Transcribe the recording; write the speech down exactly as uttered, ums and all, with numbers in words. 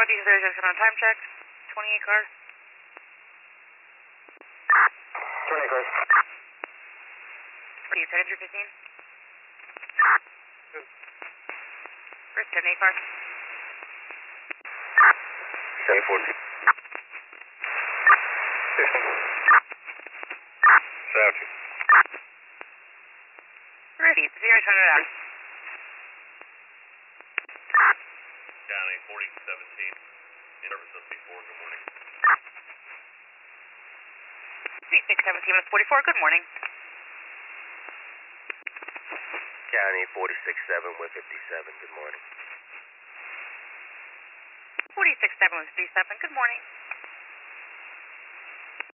Quality zero zero seven on time check. twenty-eight car. twenty-eight cars. What are you, second through fifteen? First, seventy-eight car. seven fourteen. South. Ready, zero hundred out. County forty seventeen. In service of before. Good morning. six seventeen with forty-four, good morning. County forty-six seven with fifty-seven. Good morning. forty-six seven with fifty-seven, good morning.